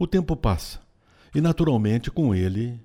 O tempo passa e, naturalmente, com ele,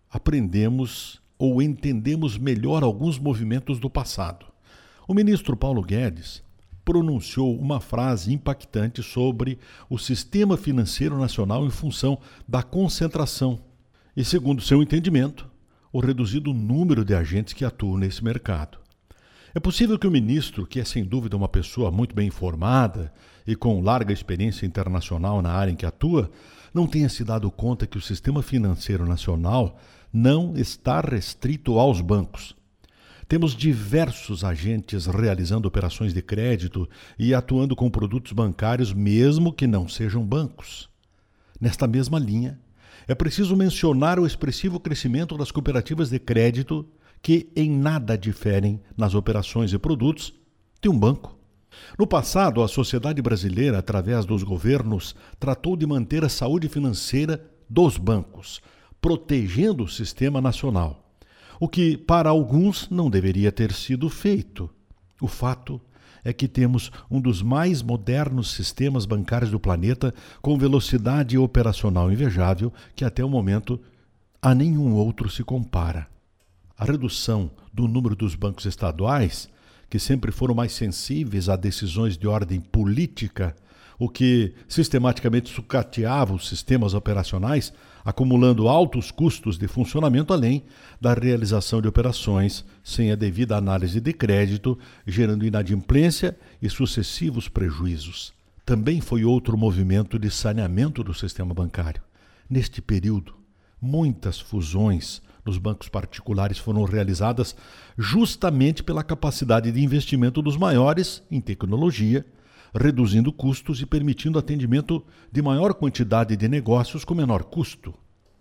aprendemos ou entendemos melhor alguns movimentos do passado. O ministro Paulo Guedes pronunciou uma frase impactante sobre o sistema financeiro nacional em função da concentração e, segundo seu entendimento, o reduzido número de agentes que atuam nesse mercado. É possível que o ministro, que é sem dúvida uma pessoa muito bem informada e com larga experiência internacional na área em que atua, não tenha se dado conta que o sistema financeiro nacional não está restrito aos bancos. Temos diversos agentes realizando operações de crédito e atuando com produtos bancários, mesmo que não sejam bancos. Nesta mesma linha, é preciso mencionar o expressivo crescimento das cooperativas de crédito, que em nada diferem nas operações e produtos de um banco. No passado, a sociedade brasileira, através dos governos, tratou de manter a saúde financeira dos bancos, protegendo o sistema nacional, o que para alguns não deveria ter sido feito. O fato é que temos um dos mais modernos sistemas bancários do planeta, com velocidade operacional invejável, que até o momento a nenhum outro se compara. A redução do número dos bancos estaduais, que sempre foram mais sensíveis a decisões de ordem política, o que sistematicamente sucateava os sistemas operacionais, acumulando altos custos de funcionamento, além da realização de operações sem a devida análise de crédito, gerando inadimplência e sucessivos prejuízos. Também foi outro movimento de saneamento do sistema bancário. Neste período, muitas fusões nos bancos particulares foram realizadas justamente pela capacidade de investimento dos maiores em tecnologia, reduzindo custos e permitindo atendimento de maior quantidade de negócios com menor custo.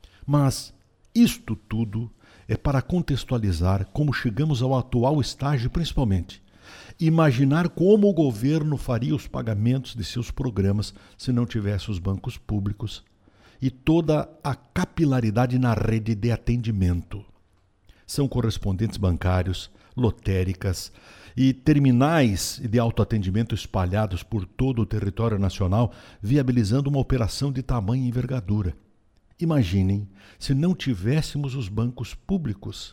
Mas isto tudo é para contextualizar como chegamos ao atual estágio, principalmente imaginar como o governo faria os pagamentos de seus programas se não tivesse os bancos públicos e toda a capilaridade na rede de atendimento. São correspondentes bancários, lotéricas e terminais de autoatendimento espalhados por todo o território nacional, viabilizando uma operação de tamanha envergadura. Imaginem se não tivéssemos os bancos públicos.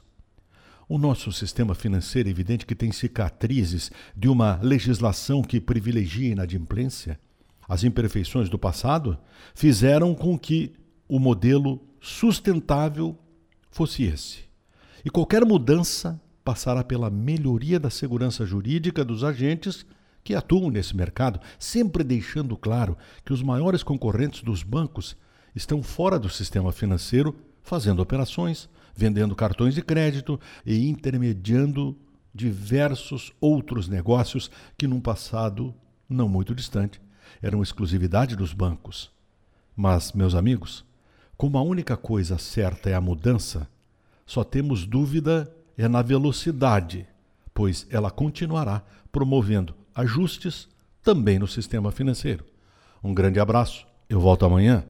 O nosso sistema financeiro é evidente que tem cicatrizes de uma legislação que privilegia a inadimplência. As imperfeições do passado fizeram com que o modelo sustentável fosse esse. E qualquer mudança passará pela melhoria da segurança jurídica dos agentes que atuam nesse mercado, sempre deixando claro que os maiores concorrentes dos bancos estão fora do sistema financeiro, fazendo operações, vendendo cartões de crédito e intermediando diversos outros negócios que, num passado não muito distante, eram exclusividade dos bancos. Mas, meus amigos, como a única coisa certa é a mudança, só temos dúvida na velocidade, pois ela continuará promovendo ajustes também no sistema financeiro. Um grande abraço, eu volto amanhã.